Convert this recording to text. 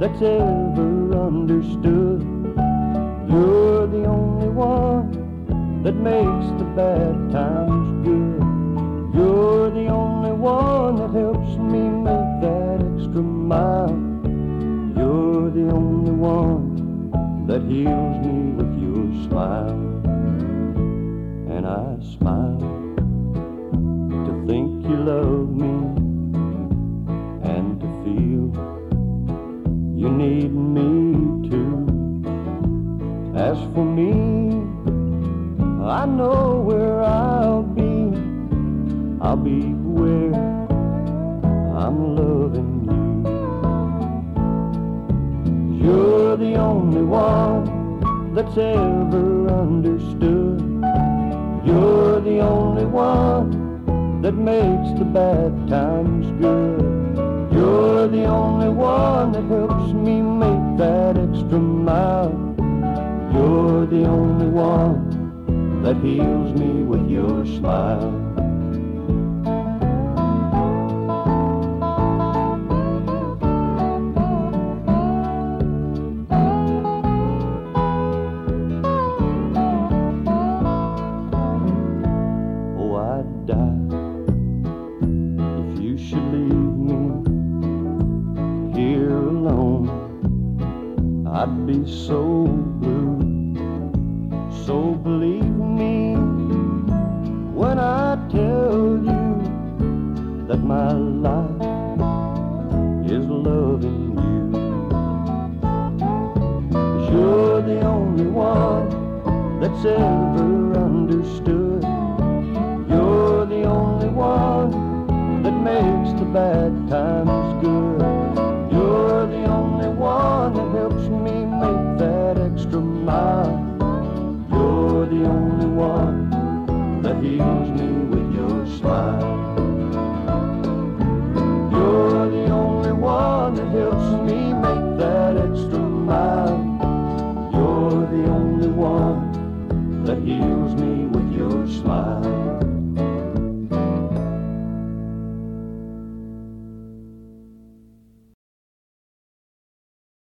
that's ever understood. You're the only one that makes the bad times good. You're the only one that helps me make that extra mile. You're the only one that heals me with your smile. And I smile to think you love me, and to feel you need me too. As for me, I know where I'll be. I'll be where I'm loving you. You're the only one that's ever understood. You're the only one that makes the bad times good. You're the only one that helps me make that extra mile. You're the only one that heals me with your smile. Oh, I'd die if you should leave me here alone. I'd be so blue. So believe me when I tell you that my life is loving you. 'Cause you're the only one that's ever understood. You're the only one that makes the bad times good. You're the only one that helps me make that extra mile. You're the only one that heals me with your smile. You're the only one that helps me make that extra mile. You're the only one that heals me with your smile.